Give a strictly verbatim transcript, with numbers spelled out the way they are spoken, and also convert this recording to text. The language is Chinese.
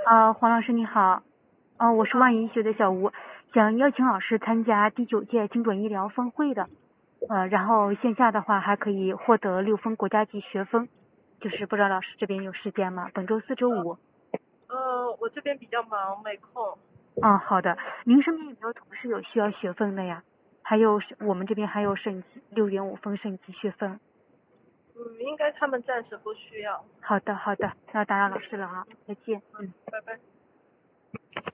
啊，黄老师你好，啊，我是好。 万医学的小吴，想邀请老师参加第九届精准医疗峰会的，呃，然后线下的话还可以获得六分国家级学分，就是不知道老师这边有时间吗？本周四周五。 呃，我这边比较忙，没空。 嗯，好的。您身边有没有同事有需要学分的呀？还有我们这边还有省级六点五分省级学分。 嗯，应该他们暂时不需要。 好的好的，那打扰老师了啊，再见。 嗯，拜拜。